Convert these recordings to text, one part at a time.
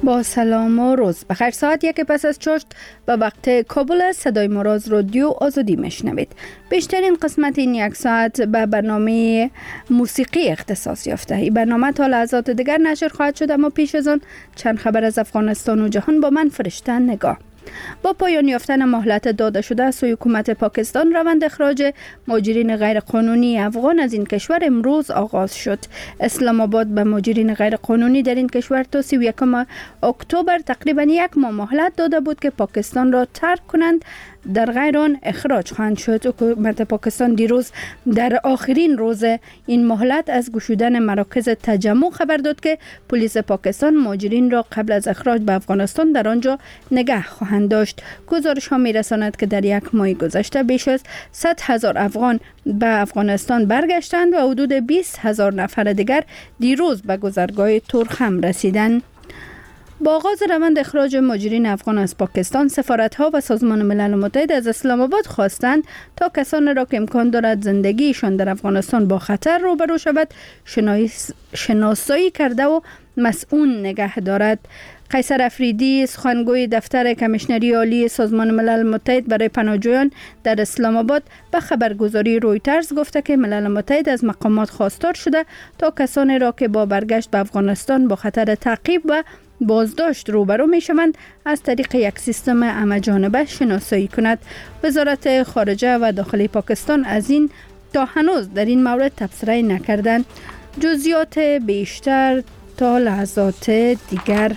با سلام و روز بخیر. ساعت 1 پس از چاشت به وقت کابل است. صدای ما را از رادیو آزادی میشنوید. بیشترین قسمت این یک ساعت به برنامه موسیقی اختصاص یافته. این برنامه تا لحظات دیگر نشر خواهد شد، اما پیش از آن چند خبر از افغانستان و جهان با من فرشته نگاه. با پایان یافتن مهلت داده شده از سوی حکومت پاکستان، روند اخراج مهاجرین غیرقانونی افغان از این کشور امروز آغاز شد. اسلام آباد به مهاجرین غیرقانونی در این کشور تا 31 اکتبر تقریبا یک ماه مهلت داده بود که پاکستان را ترک کنند، در غیر آن اخراج خواهند شد. حکومت پاکستان دیروز در آخرین روز این مهلت از گشودن مراکز تجمع خبر داد که پلیس پاکستان مهاجرین را قبل از اخراج به افغانستان در آنجا نگه خواهند داشت. گزارش ها می‌رساند که در یک ماه گذشته بیش از 100,000 افغان به افغانستان برگشتند و حدود 20,000 نفر دیگر دیروز به گذرگاه تورخم رسیدند. با آغاز روند اخراج مهاجرین افغان از پاکستان، سفارت‌ها و سازمان ملل متحد از اسلام آباد خواستند تا کسانی را که امکان دارد زندگیشان در افغانستان با خطر روبرو شود شناسایی کرده و مسئول نگه دارد. قیصر افریدی، سخنگوی دفتر کمیشنری عالی سازمان ملل متحد برای پناهجویان در اسلام آباد، به خبرگزاری رویترز گفته که ملل متحد از مقامات خواستار شده تا کسانی را که با برگشت به افغانستان با خطر تعقیب و بازداشت روبرو می شوند از طریق یک سیستم همه‌جانبه شناسایی کند. وزارت خارجه و داخلی پاکستان از این تا هنوز در این مورد تبصره نکردند. جزئیات بیشتر تا لحظات دیگر.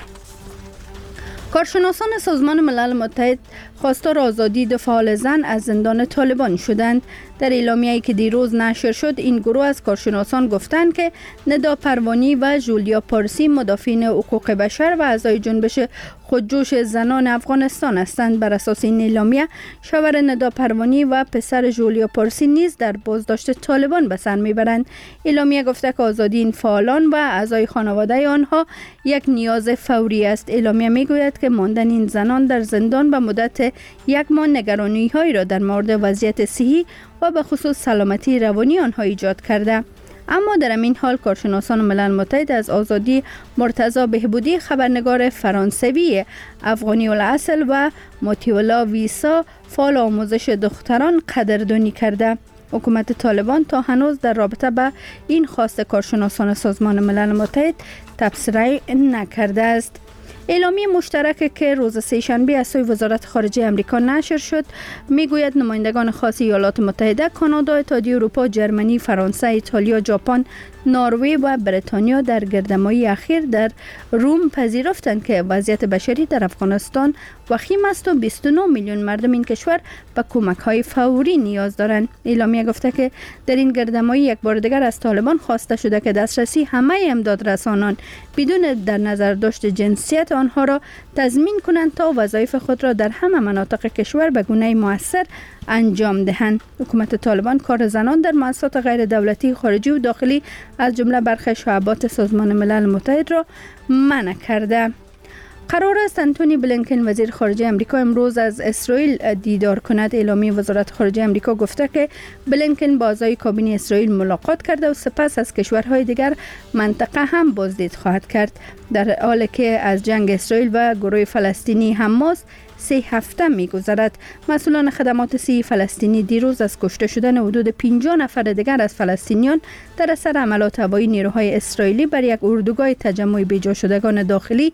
کارشناسان سازمان ملل متحد خواستار آزادی دو فعال زن از زندان طالبان شدند. در اعلامیه‌ای که دیروز نشر شد، این گروه از کارشناسان گفتند که ندا پروانی و جولیا پارسی مدافعین حقوق بشر و اعضای جنبش خودجوش زنان افغانستان هستند. بر اساس این اعلامیه، شوهر ندا پروانی و پسر جولیا پارسی نیز در بازداشت طالبان به سر میبرند. اعلامیه گفته که آزادی این فعالان و اعضای خانواده آنها یک نیاز فوری است. اعلامیه میگوید که ماندن این زنان در زندان به مدت یک ماه نگرانی‌هایی را در مورد وضعیت صحی و به خصوص سلامتی روانی آنها ایجاد کرده. اما در این حال کارشناسان ملل متحد از آزادی مرتضی بهبودی، خبرنگار فرانسوی افغانی الاصل، و ماتیولا ویسا، فعال آموزش دختران، قدردانی کرده. حکومت طالبان تا هنوز در رابطه با این خواست کارشناسان سازمان ملل متحد تبصره نکرده است. اعلامیه مشترک که روز سه‌شنبه از سوی وزارت خارجه آمریکا نشر شد میگوید نمایندگان خاص ایالات متحده، کانادا، اتحادیه اروپا، جرمنی، فرانسه، ایتالیا، ژاپن، نروژ و بریتانیا در گردهمایی اخیر در روم پذیرفتند که وضعیت بشری در افغانستان وخیم است و 29 میلیون مردم این کشور به کمک‌های فوری نیاز دارند. اعلامیه گفته که در این گردهمایی یک بار دیگر از طالبان خواسته شده که دسترسی همه امدادرسانان بدون در نظر داشت جنسیت آنها را تضمین کنند تا وظایف خود را در همه مناطق کشور به گونه مؤثر انجام دهند. حکومت طالبان کار زنان در مؤسسات غیر دولتی خارجی و داخلی از جمله برخی شعبات سازمان ملل متحد را منع کرده. قرار است انتونی بلینکن وزیر خارجه امریکا امروز از اسرائیل دیدار کند. اعلامیه وزارت خارجه امریکا گفته که بلینکن با اعضای کابینه اسرائیل ملاقات کرده و سپس از کشورهای دیگر منطقه هم بازدید خواهد کرد. در حالی که از جنگ اسرائیل و گروه فلسطینی حماس 3 هفته می‌گذرد، مسئولان خدمات صحی فلسطینی دیروز از کشته شدن حدود 50 نفر دیگر از فلسطینیان در اثر حملات هوایی نیروهای اسرائیلی بر یک اردوگاه تجمع بیجا شدگان داخلی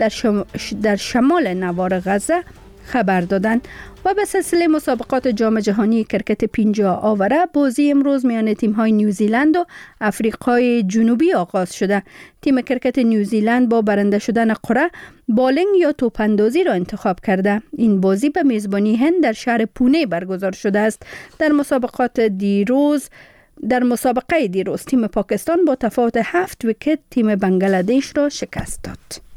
در شمال نوار غزه خبر دادند. و به سلسله مسابقات جام جهانی کرکت 50 آوره، بازی امروز میان تیم‌های نیوزیلند و آفریقای جنوبی آغاز شده. تیم کرکت نیوزیلند با برنده شدن قرعه بالینگ یا توپاندازی را انتخاب کرده. این بازی به میزبانی هند در شهر پونه برگزار شده است. در مسابقه دیروز تیم پاکستان با تفاوت 7 ویکت تیم بنگلادش را شکست داد.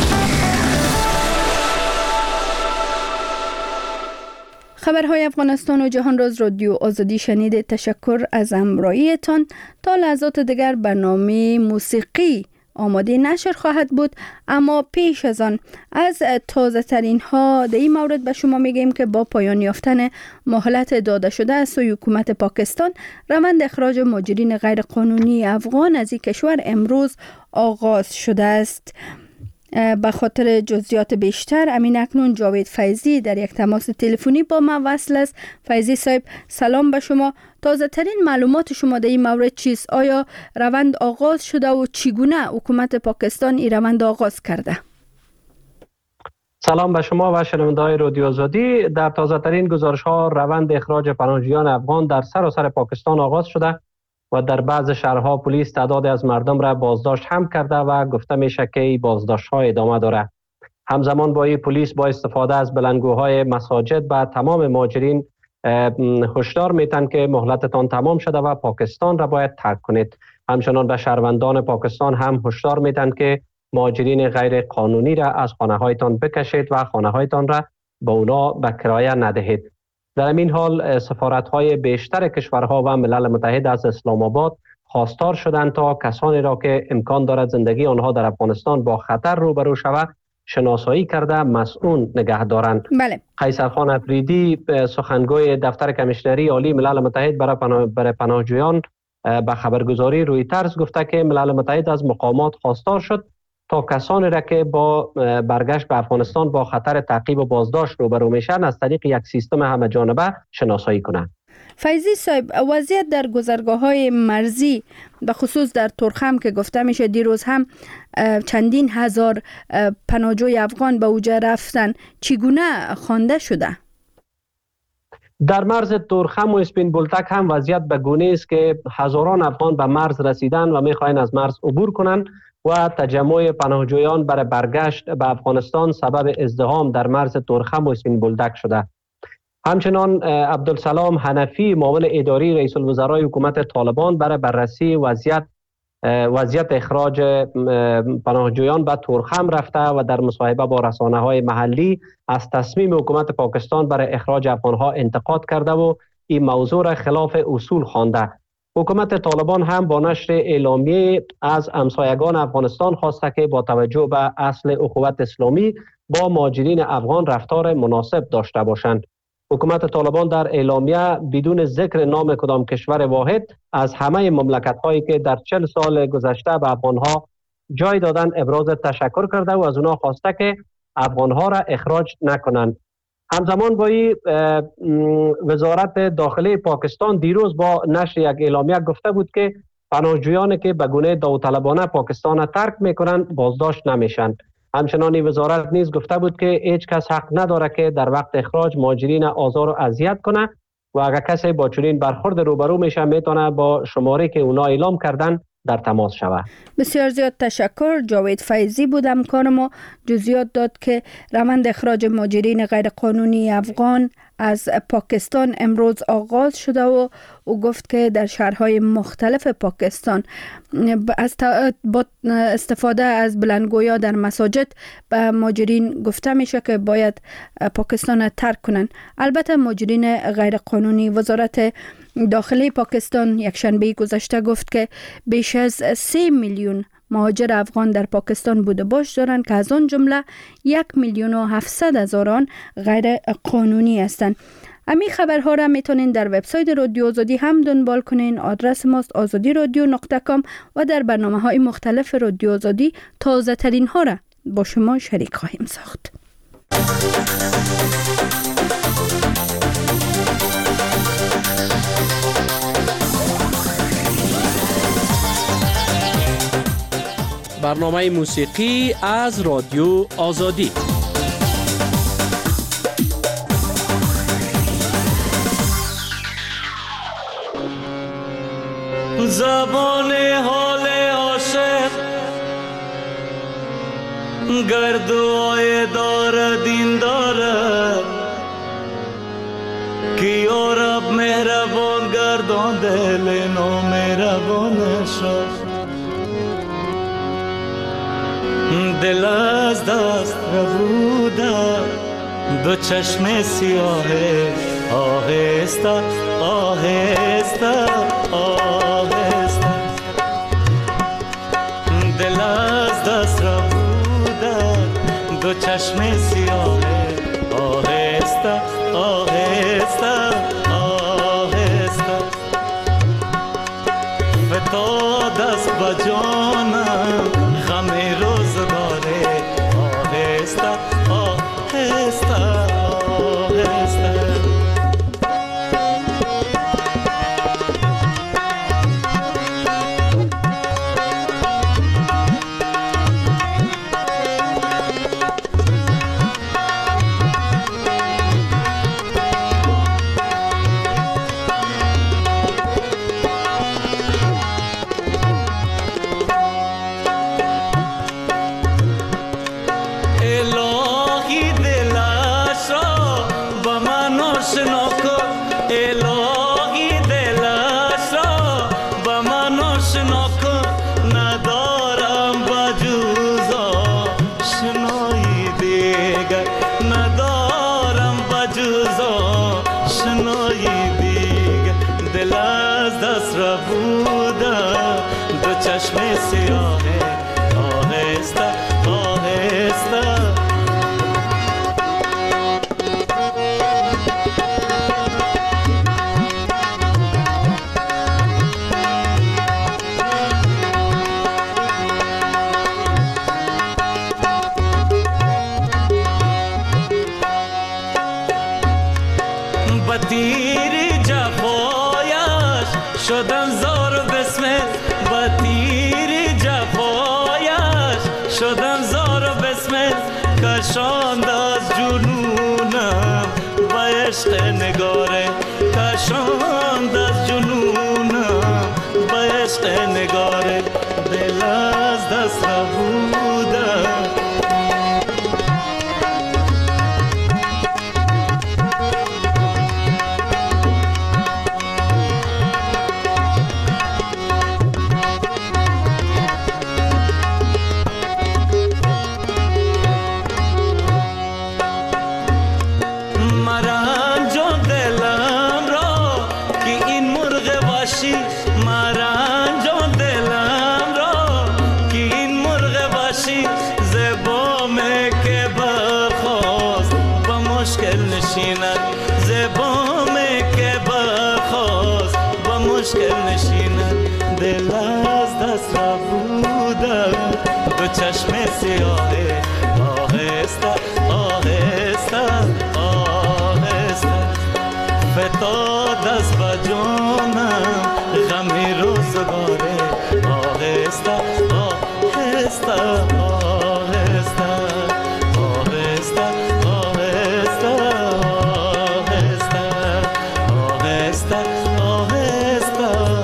خبرهای افغانستان و جهان را از رادیو آزادی شنیده. تشکر از همراهیتان. تا لحظات دیگر برنامه موسیقی آماده نشر خواهد بود، اما پیش از آن از تازه ترین ها در این مورد به شما میگیم که با پایان یافتن مهلت داده شده از سوی حکومت پاکستان، روند اخراج مهاجرین غیر قانونی افغان از این کشور امروز آغاز شده است. به خاطر جزئیات بیشتر امین اکنون جاوید فیضی در یک تماس تلفنی با ما وصل است. فیضی صاحب سلام به شما. تازه ترین معلومات شما در این مورد چیست؟ آیا روند آغاز شده و چگونه حکومت پاکستان این روند آغاز کرده؟ سلام به شما و شنونده‌های رادیو آزادی. در تازه ترین گزارش ها روند اخراج پناهجویان افغان در سراسر پاکستان آغاز شده و در بعض شهرها پلیس تعدادی از مردم را بازداشت هم کرده و گفته میشه که بازداشت ها ادامه داره. همزمان با این پلیس با استفاده از بلندگوهای مساجد به تمام مهاجرین هشدار میتن که مهلتتان تمام شده و پاکستان را باید ترک کنید. همچنان به شهروندان پاکستان هم هشدار میتن که مهاجرین غیر قانونی را از خانه هایتان بکشید و خانه هایتان را به اونا به کرایه ندهید. در این حال سفارت های بیشتر کشورها و ملل متحد از اسلام آباد خواستار شدند تا کسانی را که امکان دارد زندگی آنها در افغانستان با خطر روبرو شود شناسایی کرده مسئول نگه دارند. بله. قیصر خان افریدی سخنگوی دفتر کمیشنری عالی ملل متحد برای پناهجویان به خبرگزاری رویترز گفته که ملل متحد از مقامات خواستار شد تا کسانی را که با برگشت به افغانستان با خطر تعقیب و بازداشت روبرو میشن از طریق یک سیستم همه جانبه شناسایی کنند. فیضی صاحب، وضعیت در گذرگاه‌های مرزی به خصوص در ترخم که گفته میشه دیروز هم چندین هزار پناهجوی افغان به اوجه رفتن، چگونه خوانده شده؟ در مرز ترخم و اسپین بولتک هم وضعیت به گونه است که هزاران افغان به مرز رسیدن و میخواین از مرز عبور کنند و تجمع پناهجویان برای برگشت به افغانستان سبب ازدحام در مرز ترخم و اسپین بولتک شده. همچنان عبدالسلام حنفی معاون اداری رئیس الوزرای حکومت طالبان برای بررسی وضعیت اخراج پناهجویان به ترخم رفته و در مصاحبه با رسانه‌های محلی از تصمیم حکومت پاکستان برای اخراج افغانها انتقاد کرده و این موضوع را خلاف اصول خوانده. حکومت طالبان هم با نشر اعلامیه از همسایگان افغانستان خواسته که با توجه به اصل اخوت اسلامی با مهاجرین افغان رفتار مناسب داشته باشند. حکومت طالبان در اعلامیه بدون ذکر نام کدام کشور واحد از همه مملکت‌هایی که در 40 سال گذشته به افغانها جای دادن ابراز تشکر کرده و از اونا خواسته که افغانها را اخراج نکنند. همزمان با وزارت داخلی پاکستان دیروز با نشر یک اعلامیه گفته بود که پناهجویانی که به گونه داوطلبانه پاکستان ترک میکنند بازداشت نمیشند. همچنان وزارت نیز گفته بود که هیچ کس حق نداره که در وقت اخراج مهاجرین آزار و اذیت کنه و اگر کسی با چنین برخورد روبرو میشه میتونه با شماره که اونا اعلام کردن در تماس شود. بسیار زیاد تشکر. جاوید فیضی بود همکار ما، جزئیات داد که روند اخراج مهاجرین غیر قانونی افغان از پاکستان امروز آغاز شده و او گفت که در شهرهای مختلف پاکستان با استفاده از بلندگوها در مساجد به مهاجرین گفته میشه که باید پاکستان ترک کنند. البته مهاجرین غیر قانونی، وزارت داخلی پاکستان یک شنبه گذشته گفت که بیش از 3 میلیون مهاجر افغان در پاکستان بوده باش دارند که از آن جمله 1,700,000 غیر قانونی هستند. امی خبرها را میتونین در وبسایت رادیو آزادی هم دنبال کنین. آدرس ماست azadiradio.com و در برنامه‌های مختلف رادیو آزادی تازه ترین ها را با شما شریک خواهیم ساخت. برنامه موسیقی از رادیو آزادی. زبان حال عاشق گردوای دارد این دارد که یا رب مهربان گردان دل نامهربان شد. دل از دست ربوده دو چشم سیاه آهسته آهسته آهسته. دل از دست ربوده دو چشم سیاه آهسته آهسته آهسته. فتاد دست بجانم غم روزگاره دست ربودم دو چشم سیاه آهسته آهسته تیر جفایش شدم زار بسمت با تیر جفایش شدم زار بسمت کشاند از جنونم با عشق نگاره کشاند از جنونم با عشق نگاره دل از دست ربودم چشم سیاه آهسته آهسته آهسته فتاد از بجانم غمی روزگاره آهسته آهسته آهسته آهسته آهسته آهسته آهسته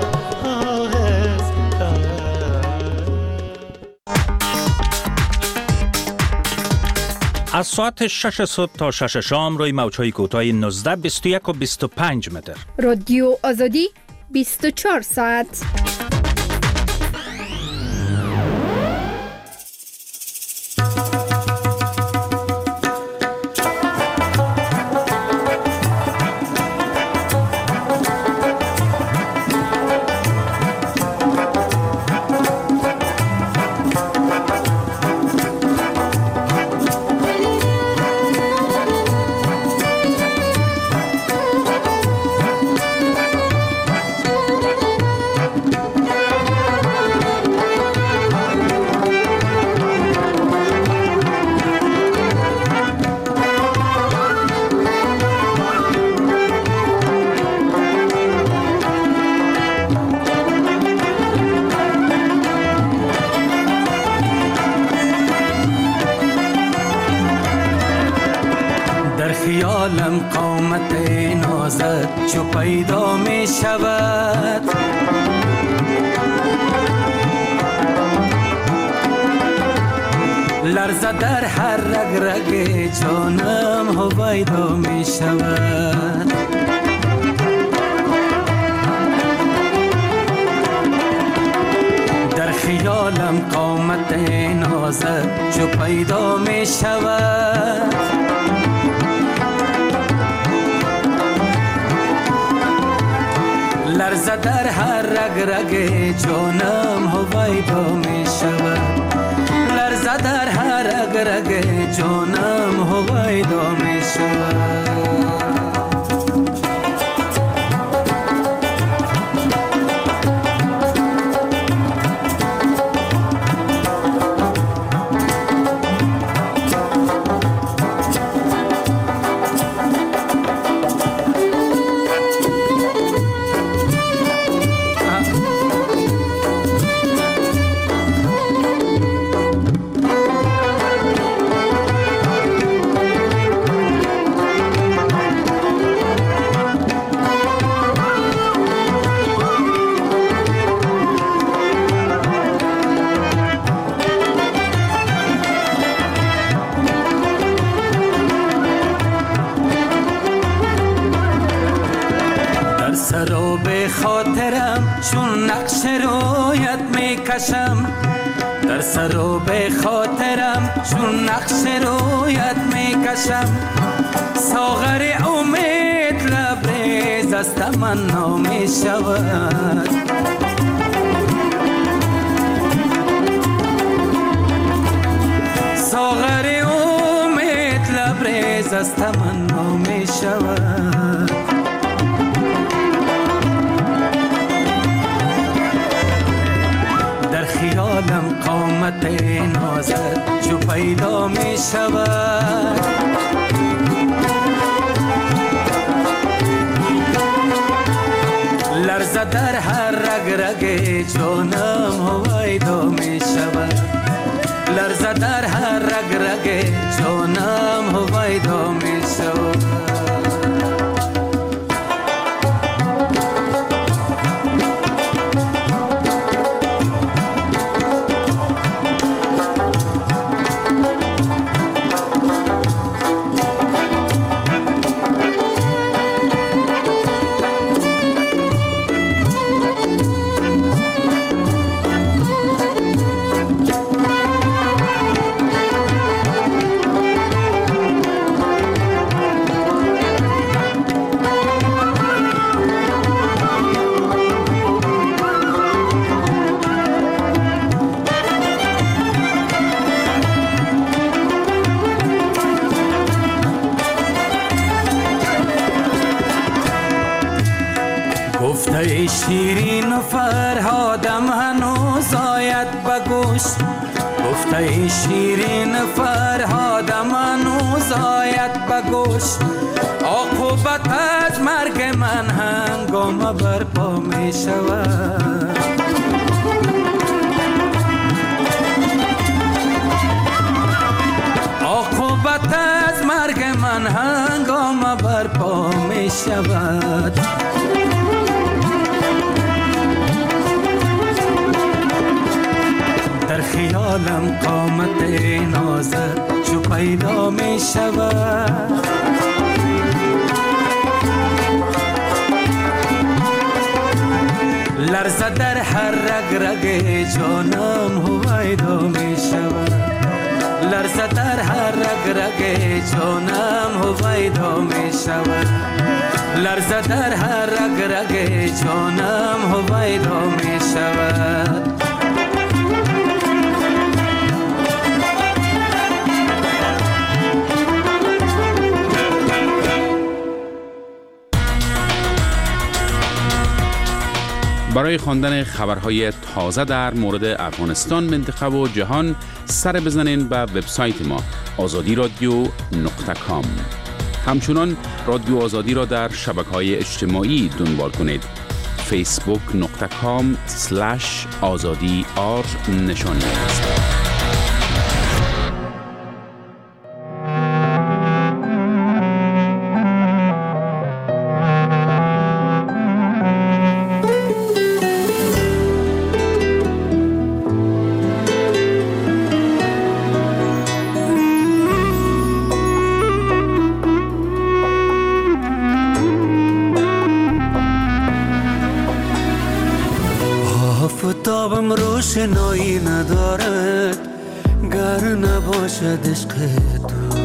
از ساعت 6 صبح تا 6 شام روی موج‌های کوتاه 19 21 و 25 متر. رادیو آزادی 24 ساعت. خیالم قامت نازت چو پیدا می شود لرزه در هر رگ رگ جانم هویدا می شود در خیالم قامت نازت چو پیدا می شود لرزه در هر رگ رگ جانم هویدا می شود لرزه در هر رگ رگ جانم هویدا می شود خاطرم چون نقش رویت میکشم در سر به خاطرم چون نقش رویت میکشم ساغر امید لبریز از تمنا می شود. ساغر امید لبریز از تمنا می شود. در خیالم قامت نازت جو پیدا می شود. لرزه در هر رگ رگ جانم هویدا می شود. لرزه در هر رگ رگ جانم هویدا می شود. گفته شیرین و فرهادم هنوز آید بگوش. گفته شیرین و فرهادم هنوز آید بگوش. عاقبت از مرگ من هنگام برپا می شود. عاقبت از مرگ من هنگام برپا می شود. در خیالم قامت نازت جو پیدا می شود. لرزه در هر رگ رگ جانم هویدا می شود. لرزه در هر رگ رگ جانم هویدا می شود. لرزه در هر رگ رگ جانم هویدا می شود. برای خواندن خبرهای تازه در مورد افغانستان، منطقه و جهان سر بزنین به وبسایت ما azadi.radio.com. همچنان رادیو آزادی را در شبکه‌های اجتماعی دنبال کنید. facebook.com/azadi_r نشان است. آفتابم روشنایی ندارد گر نباشد عشق تو.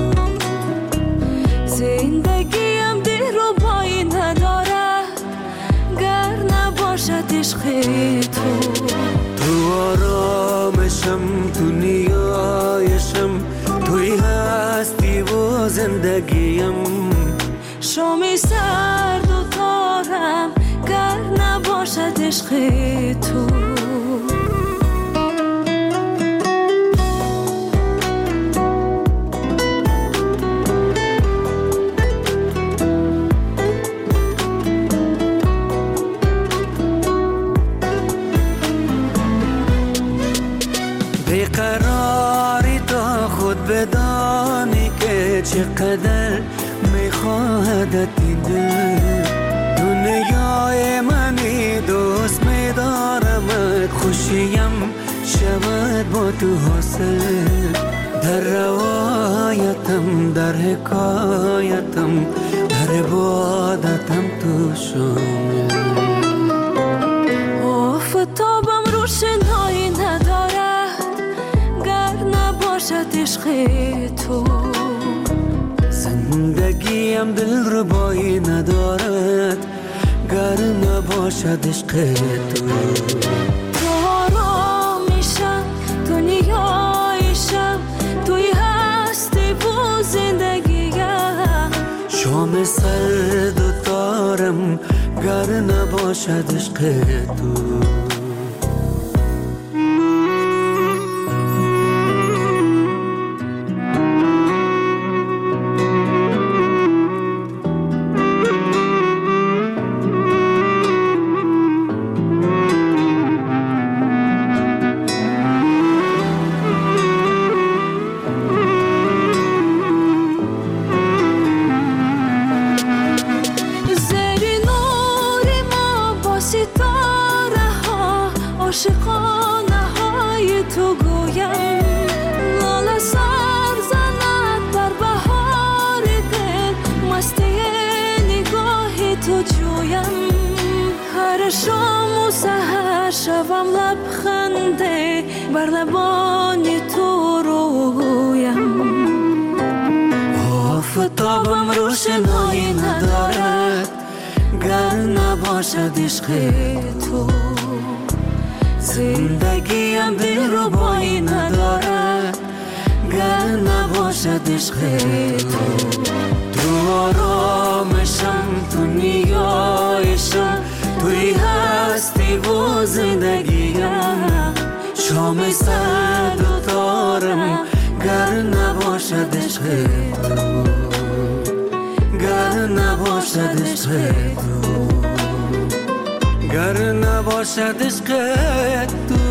زندگیم دلربایی ندارد گر نباشد عشق تو. تو آرامشم، تو نیایشم، توی هستی و زندگیم. شامی سرد و تارم گر نباشد عشق تو. بیقراری تا خود بدانی که چقدر میخواهدت این دل. دنیای منی دوست میدارمت، خوشیم شود با تو حاصل. در روایتم، در حکایتم، در عبادتم تو شامل. آفتابم روشنایی ندارد گر نباشد عشق تو. زندگیم دلربایی ندارد گر نباشد عشق تو. تو آرامیشم، دنیایشم، توی هستی و زندگیم. شام سرد و تارم گر نباشد عشق تو. عاشقانه های تو گویم، لاله سر زند بر بهار دل، مستی نگاه تو جویم. هر شام و سحر شوم لبخنده بر لبان تو رویم. آفتابم روشنایی ندارد گر نباشد عشق تو. زندگیم دلربایی ندارد گر نباشد عشق تو. تو آرامشم، تو نیایشم، توی هستی و زندگیم. شام سرد و تارم گر نباشد عشق تو. گر نباشد عشق تو. گر نباشد عشق تو.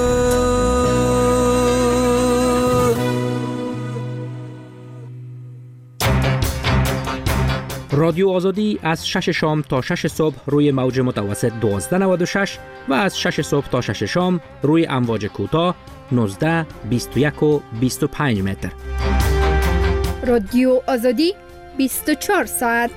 رادیو آزادی از 6 شام تا 6 صبح روی موج متوسط 1296 و از 6 صبح تا 6 شام روی امواج کوتاه 19، 21 و 25 متر. رادیو آزادی 24 ساعت.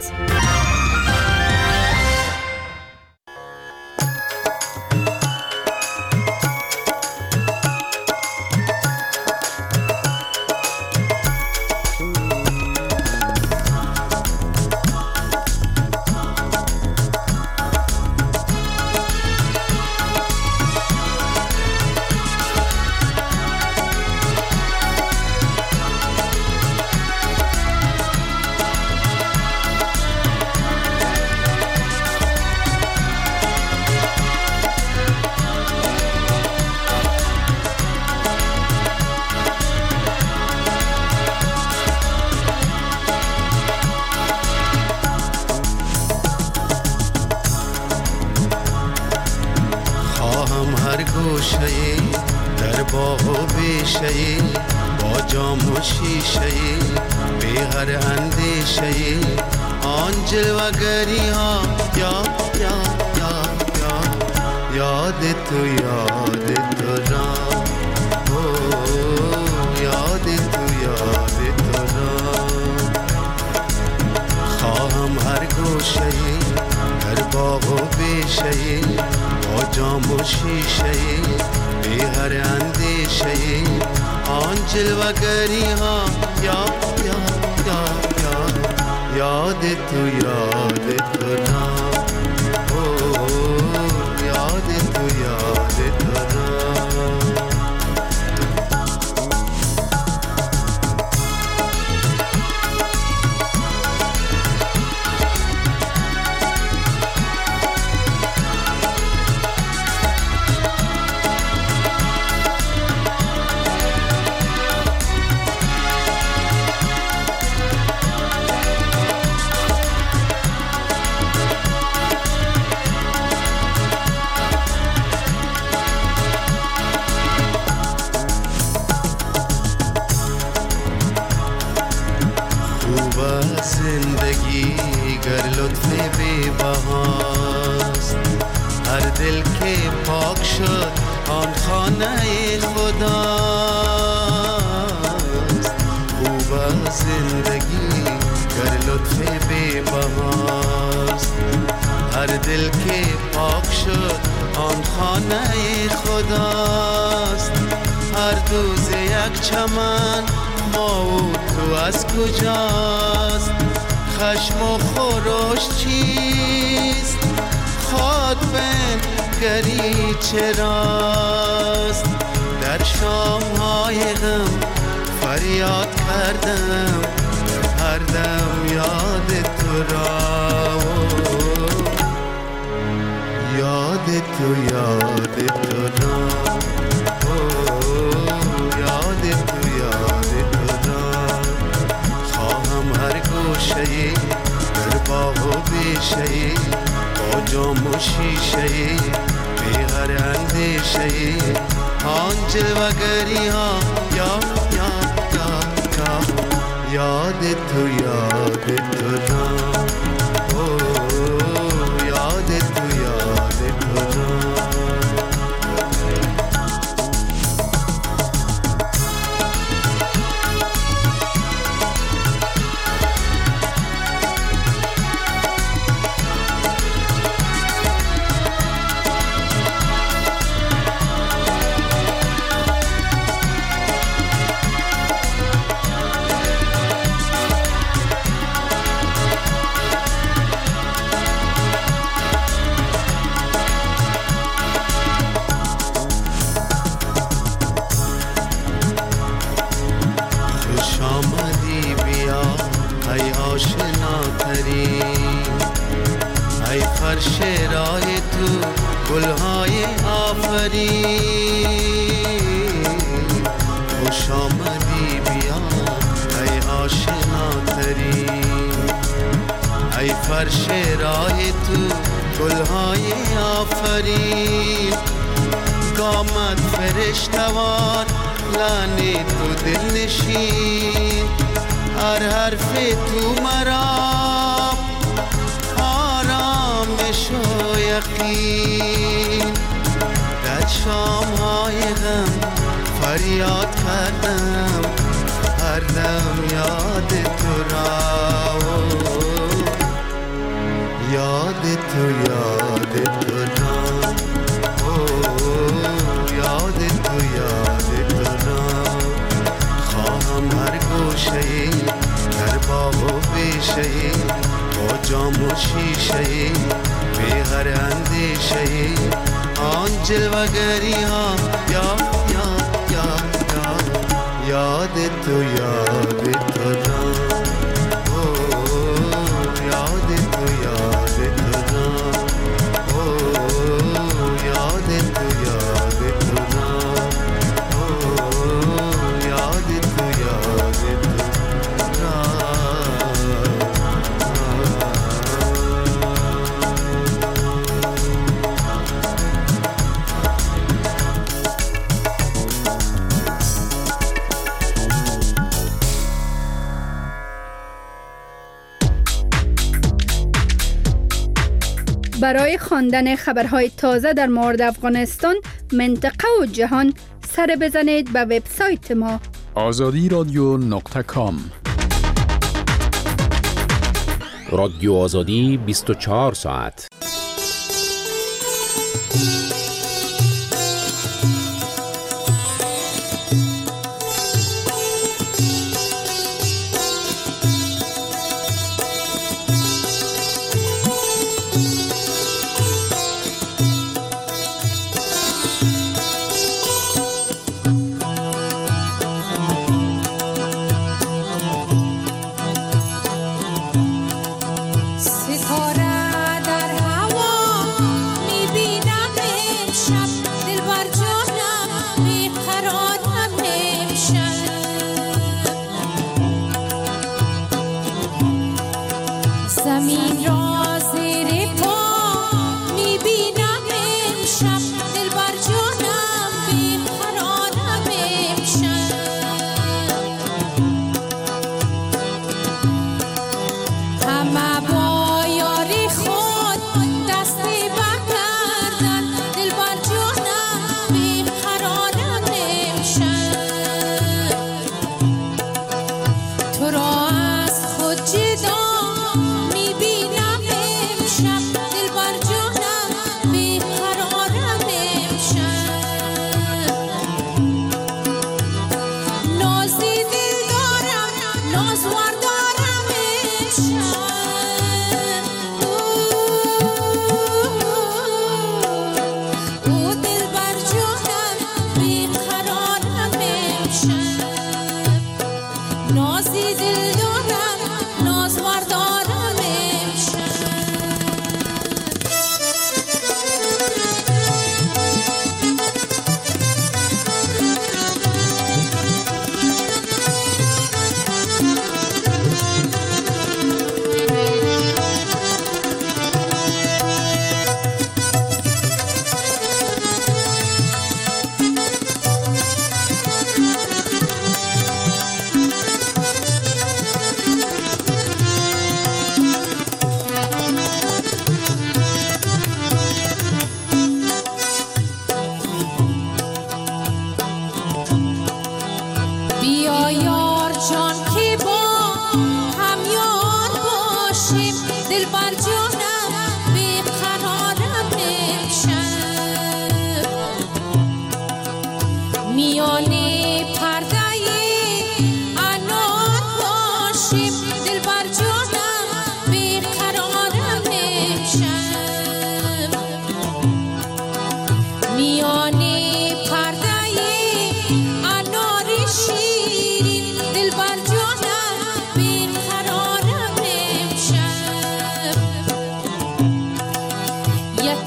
در باغ و بیشه با جام و شیشه بی هر اندیشه آن جلوگری ها یاد تو را یاد تو را خواهم هر گوشه در باغ و بیشه با جام و شیشه بی هر اندیشه آن جلوگری ها یاد تو را یاد تو را زندگی گر لطف بی بهاست هر دل که پاک شد آن خانه خداست. خوب زندگی گر لطف بی بهاست هر دل که پاک شد آن خانه خداست. هر دوز یک چمن ما و تو از کجاست؟ خشم و خروش چیست؟ گری چراست؟ در شام‌های غم فریاد کردم هر دم یاد تو را، یاد تو یاد تو را، یاد تو یاد تو را. خواهم هر گوشه‌ای در باغ و بیشه‌ای با جام و شیشه‌ای بی هر اندیشه‌ای آن جلوه‌گری ها یاد تو یاد تو را، یاد تو یاد تو را. ای فرش راه تو گلهای آفرین، خوش آمدی بیا ای آشناترین. ای فرش راه تو گلهای آفرین، گامت فرشتوار لانی تو دل نشین. هر حرف تو مرا آرامش و یقین. در شام‌های غم فریاد کردم هر دم یاد تو را، یاد تو یاد تو را، یاد تو یاد تو را. خواهم هر گوشه‌ای در باغ و بیشه‌ای با جام و شیشه‌ای بی هر اندیشه‌ای آن جلوه‌گری ها یاد تو یاد تو را، یاد تو یاد تو را، یاد تو یاد تو را، یاد تو یاد تو را. برای خواندن خبرهای تازه در مورد افغانستان، منطقه و جهان سر بزنید به وبسایت ما azadiradyo.com. رادیو آزادی 24 ساعت. ستاره در هوا میبینم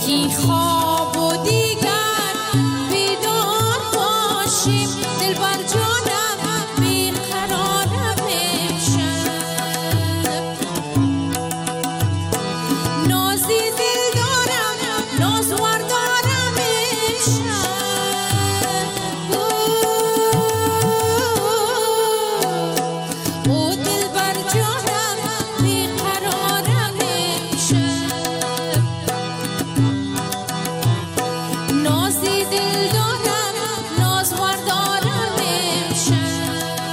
یکی خواب و دیگر بیدار باشیم دلبر جانم بیقرارم امشب نازی دل دارم نازور دارم امشب او دلبر جانم بیقرارم امشب نازی دل دارم نازور دارم امشب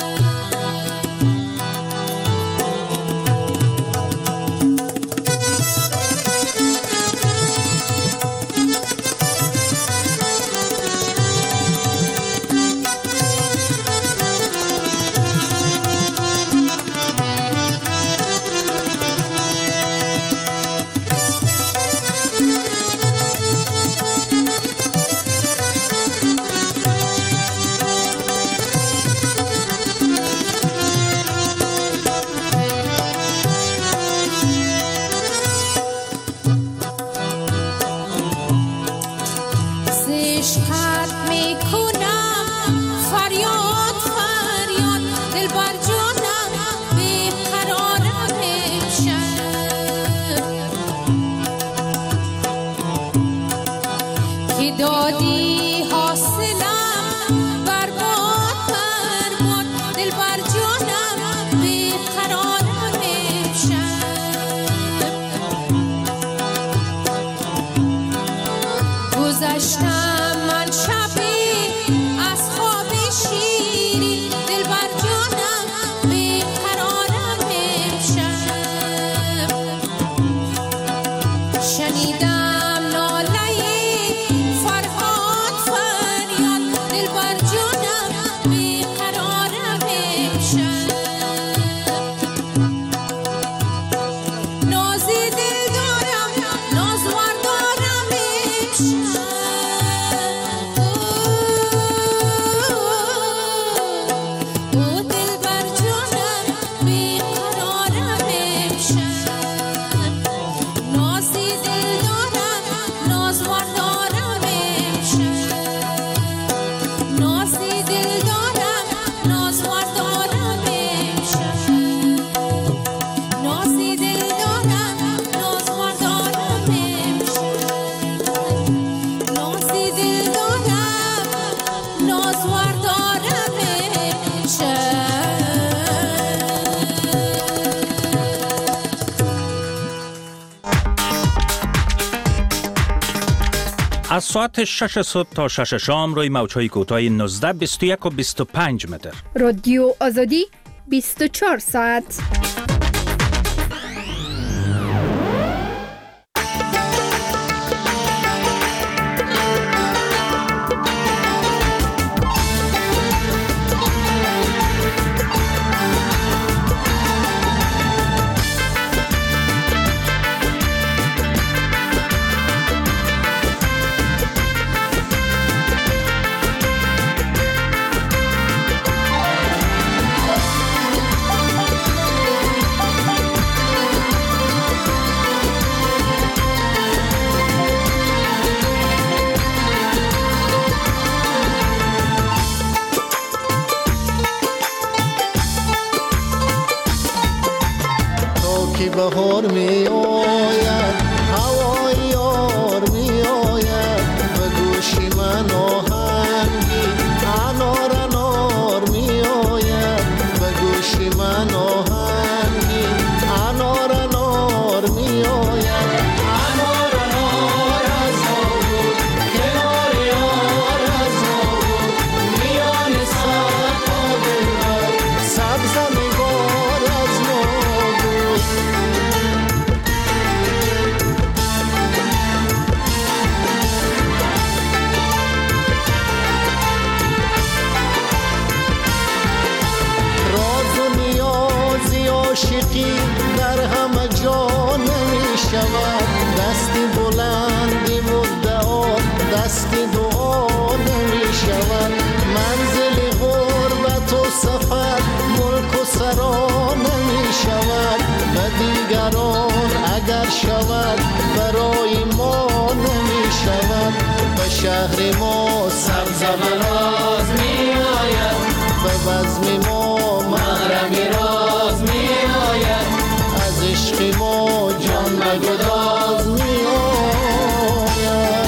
عشقت میکنم فریاد فریاد دلبر جانم بیقرارم امشب که دادی حاصلم برباد برباد دلبر جانم بیقرارم امشب گذشتم من شبی از خواب شیرین دلبر جانم بیقرارم امشب شنیدم ناله فرهاد فریاد دلبر جانم بیقرارم امشب نازی دل دارم نازور دارم امشب او دلبر جانم بیقرارم امشب نازی دل دارم نازور دارم امشب نازی دل دارم نازور دارم امشب نازی دل دارم نازور دارم امشب نازی دل دارم نازور دارم امشب از ساعت 6 صبح تا 6 شام روی موج‌های کوتاه 19 21 و 25 متر. رادیو آزادی 24 ساعت. که بهار می آید هوای یار می آید به گوشی من آهنگی انار انار می آید به گوشی من آهنگی انار انار می آید انار انار از آبود کنار یار از آبود میان صدها دلبر سبز نگار از ما بود عاشقی در همه جا نمی شود دستی بلندی مدعا دستی دعا نمی شود منزل غربت و سفر ملک و سرا نمی شود و دیگران اگر شود برای ما نمی شهر ما سبز و راز می آید، به بزم ما محرم راز می آید، از عشق ما جان به گداز می آید.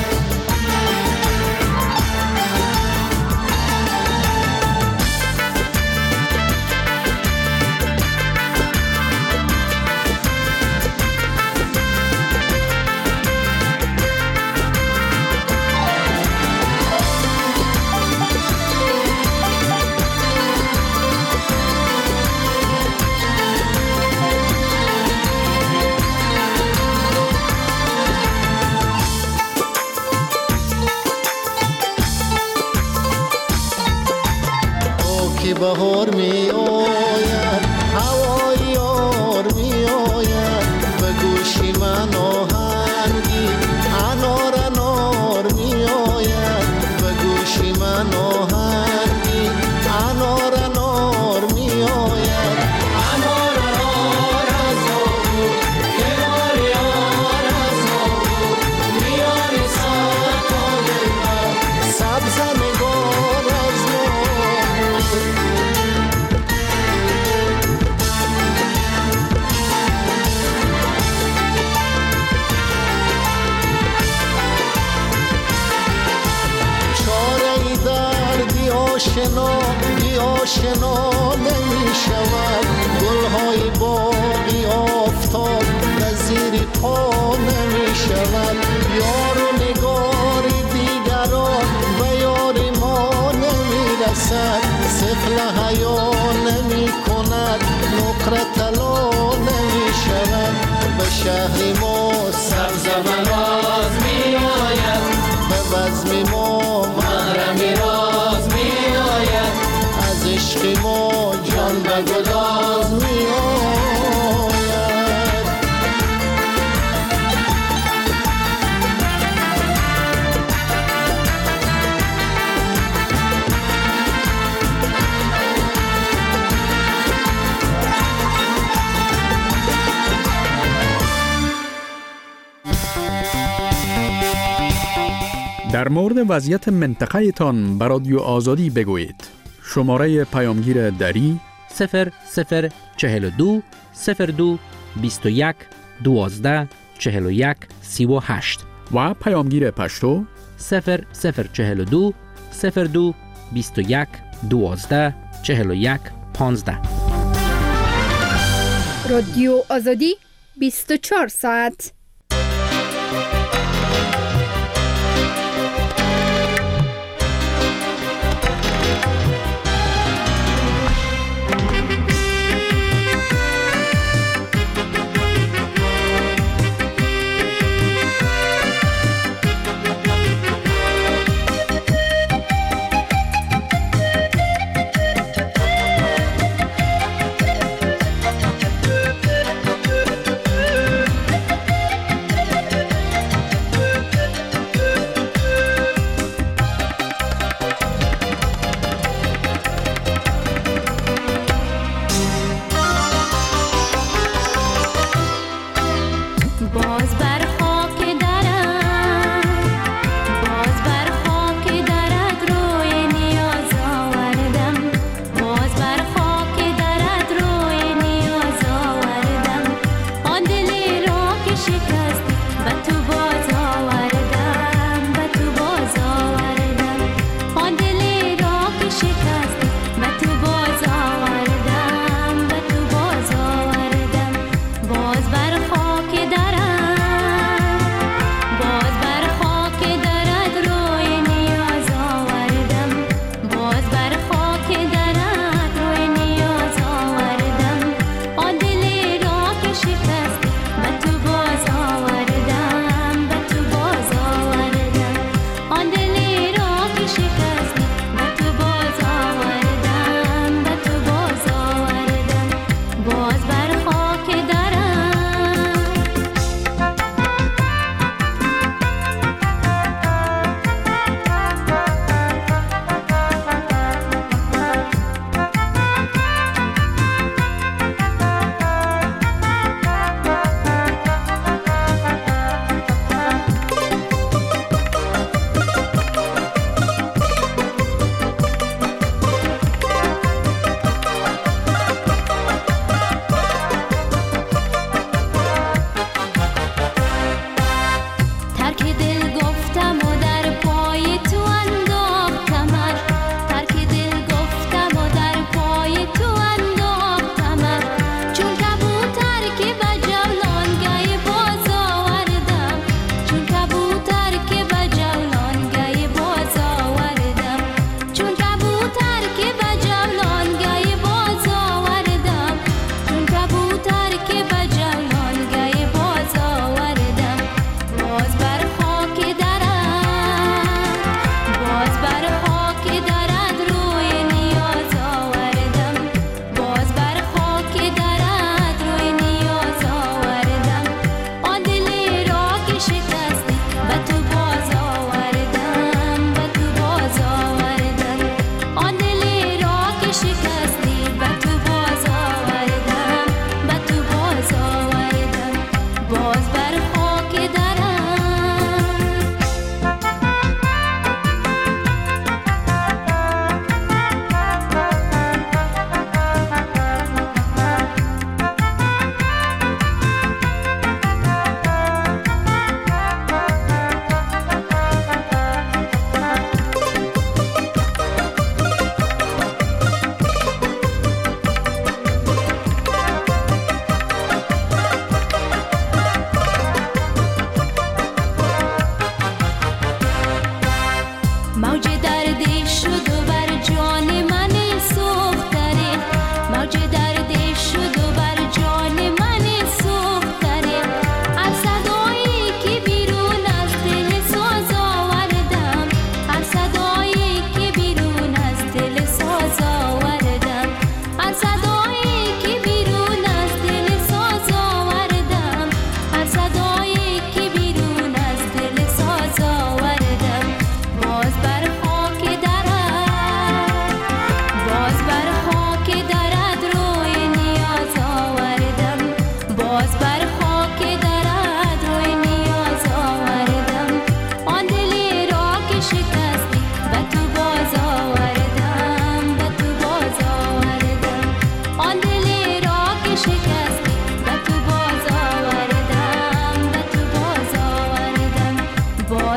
بهار می آید، هوای یار می آید، به گوش من آهنگی انار انار می آید، به گوش من آهنگی انار انار می آید. انار انار از آبو کنار یار از آبو میان ساعت دلبر سبز نگار از آشنا نمی شود، گلهای باغی آفتاب به زیر پا نمی شود، یار و نگار دیگران به یار ما نمی رسد، سفل حیا نمی کند، نقره طلا نمی شود، به شهر ما سبز و راز می آید، به بزم ما محرم راز می آید، از عشق ما جان به گداز می آید. در مورد وضعیت منطقه تان به رادیو آزادی بگویید. شماره پیامگیر دری 0042 02 21 12 41 38 و پیامگیر پشتو 0042 02 21 12 41 15. رادیو آزادی 24 ساعت.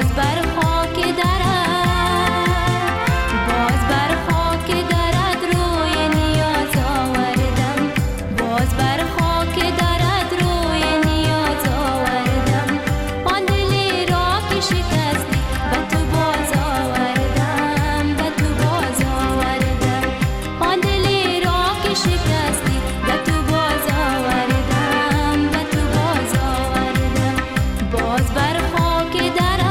باز بر خاک درد، باز بر خاک درد روی نیاز آوردم، باز بر خاک درد روی نیاز آوردم. آن دلی را که شکستی به تو باز آوردم، به تو باز آوردم. آن دلی را که شکستی به تو باز آوردم، به تو باز آوردم. باز بر خاک درد.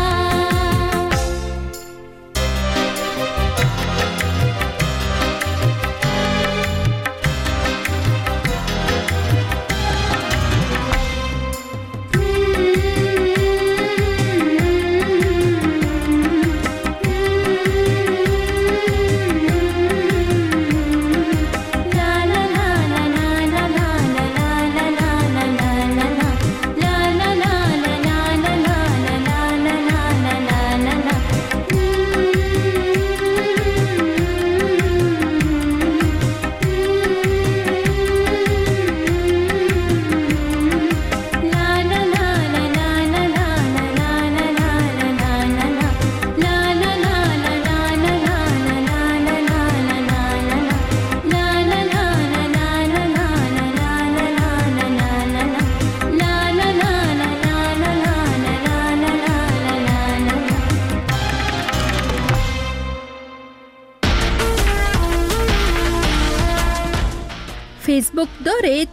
فیسبوک دارید؟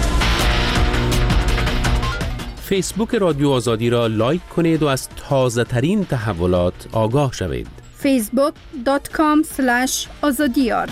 فیسبوک رادیو آزادی را لایک کنید و از تازه ترین تحولات آگاه شوید. facebook.com/azadiyar.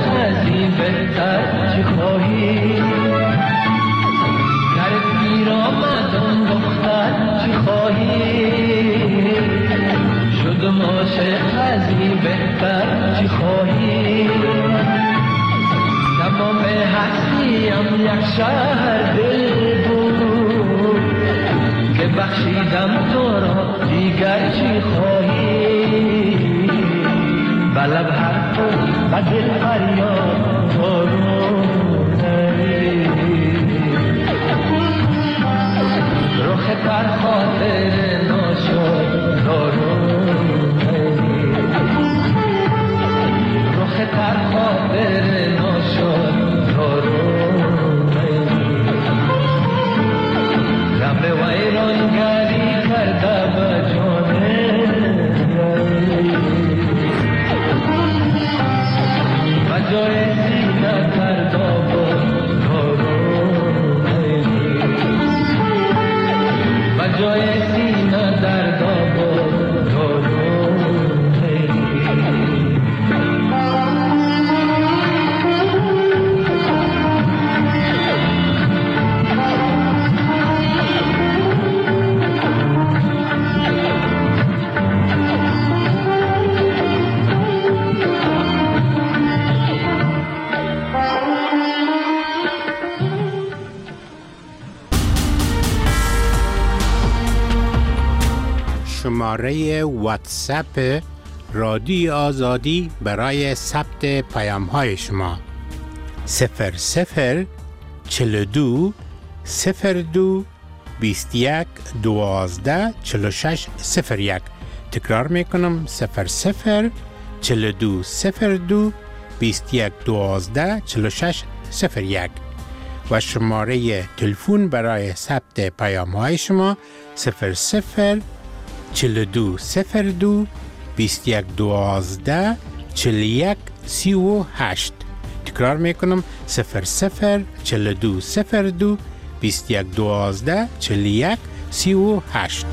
از این بهتر چه خواهی؟ گر پیر آمد آن دختر چه خواهی؟ شدم عاشق از این بهتر چه خواهی؟ تمام هستیم یک شهر دل بود که بخشیدم تو را دیگر چی خواهی؟ بلب حرف و دل فریاد تو رو رخ تر خاطر ناشد رخ تر خاطر ناشد غم ویرانگری کرده به جانه و جای سینه کرده و جای سینه درد آباد شماره واتساپ رادیو آزادی برای ثبت پیام های شما 00 42 02 21 12 46 01. تکرار میکنم 00 42 02 21 12 46 01 و شماره تلفن برای ثبت پیام های شما 00 42 02 21 12 41 38. تکرار میکنم 00 42 02 21 12 41 38.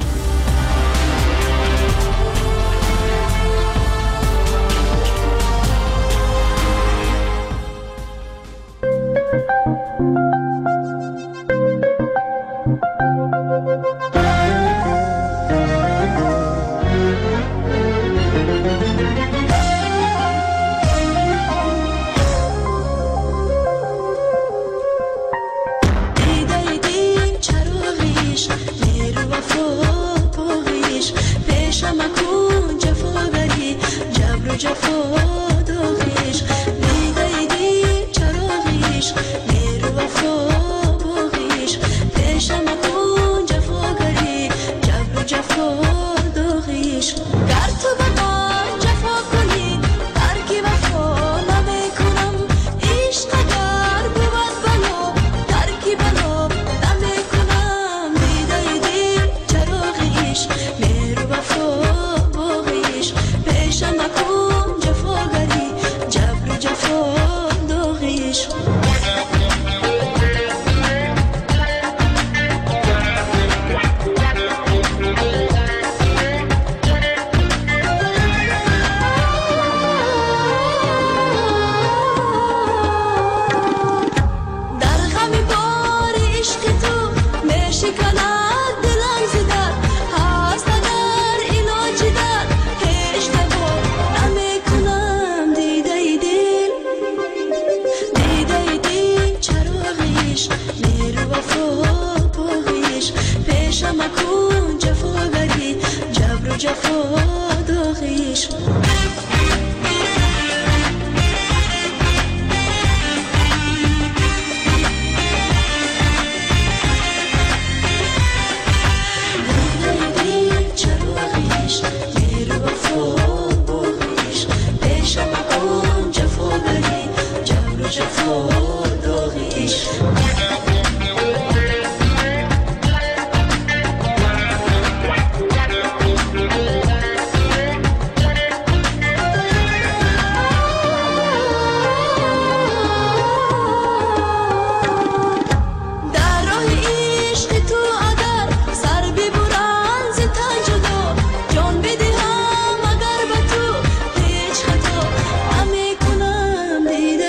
دیده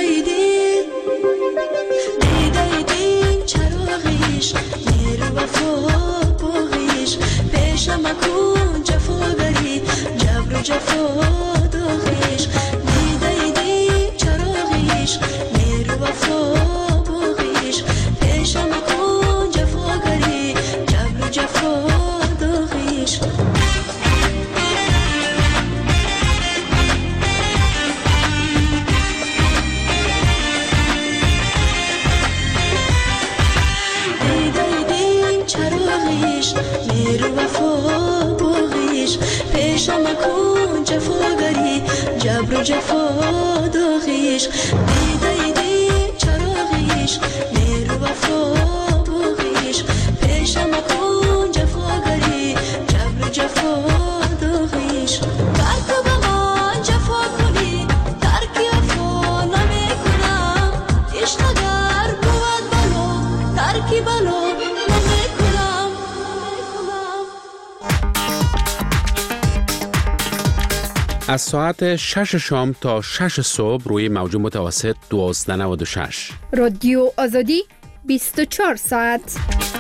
جبر و جفا داغیش دیده چراغیش مهر و وفا باغیش پیشم کن جفاگری جبر و جفا داغیش ترک به من جفا کنی ترک وفا نمیکنم عشق اگر بود بلا ترکی بلا نمیکنم. از ساعت 6 شام تا 6 صبح روی موج متوسط 1296 رادیو آزادی 24 ساعت.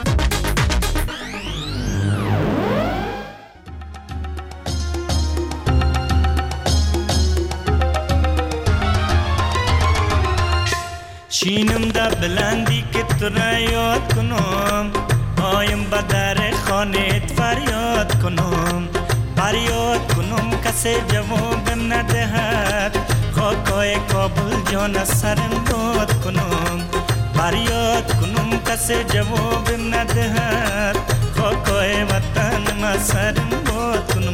شینم دا بلندی که تو را یاد کنم آیم با در خانت فریاد کنم فریاد کنم کسی جوابم ندهد خاکای کابل جان از سرم داد کنم فریاد کنم کسی جوابم ندهد خاکای وطن از سرم داد کنم.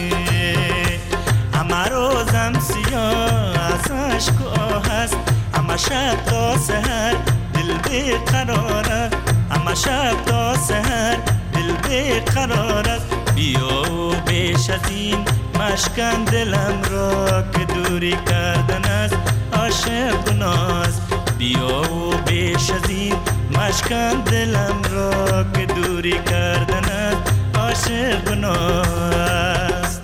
اما روزم سیاه از عشق و آه است اما شب تا سحر دل بیقرار است اما شب تا سحر دل بیقرار است بیا و بیش از این مشکن دلم را که دوری کردن است عاشق گناه است بیا و بیش از این مشکن دلم را که دوری کردن است عاشق گناه است.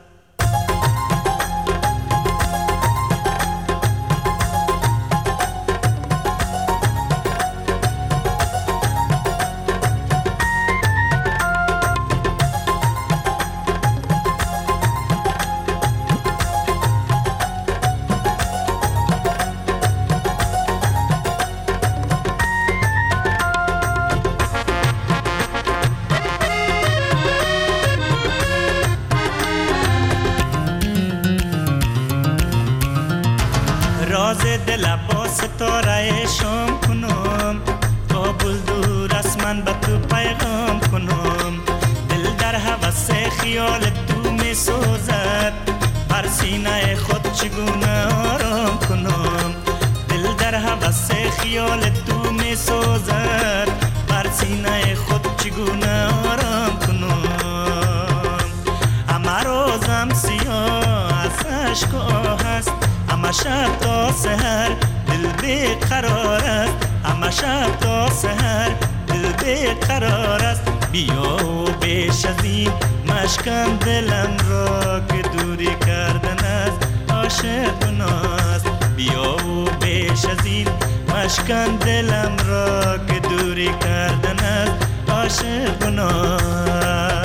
راز دل با ستاره شام کنم کابل دور از من به تو پیغام کنم دل در هوس خیال تو می سوزد بر سینه خود چگونه آرام کنم دل در هوس خیال تو می سوزد بر سینه خود چگونه آرام کنم. اما روزم سیاه از عشق و آه است اما شب تا سحر دل بیقرار است اما شب تا سحر دل بیقرار است بیا و بیش از این مشکن دلم را که دوری کردن است عاشق گناه است بیا و بیش از این مشکن دلم را که دوری کردن است عاشق گناه است.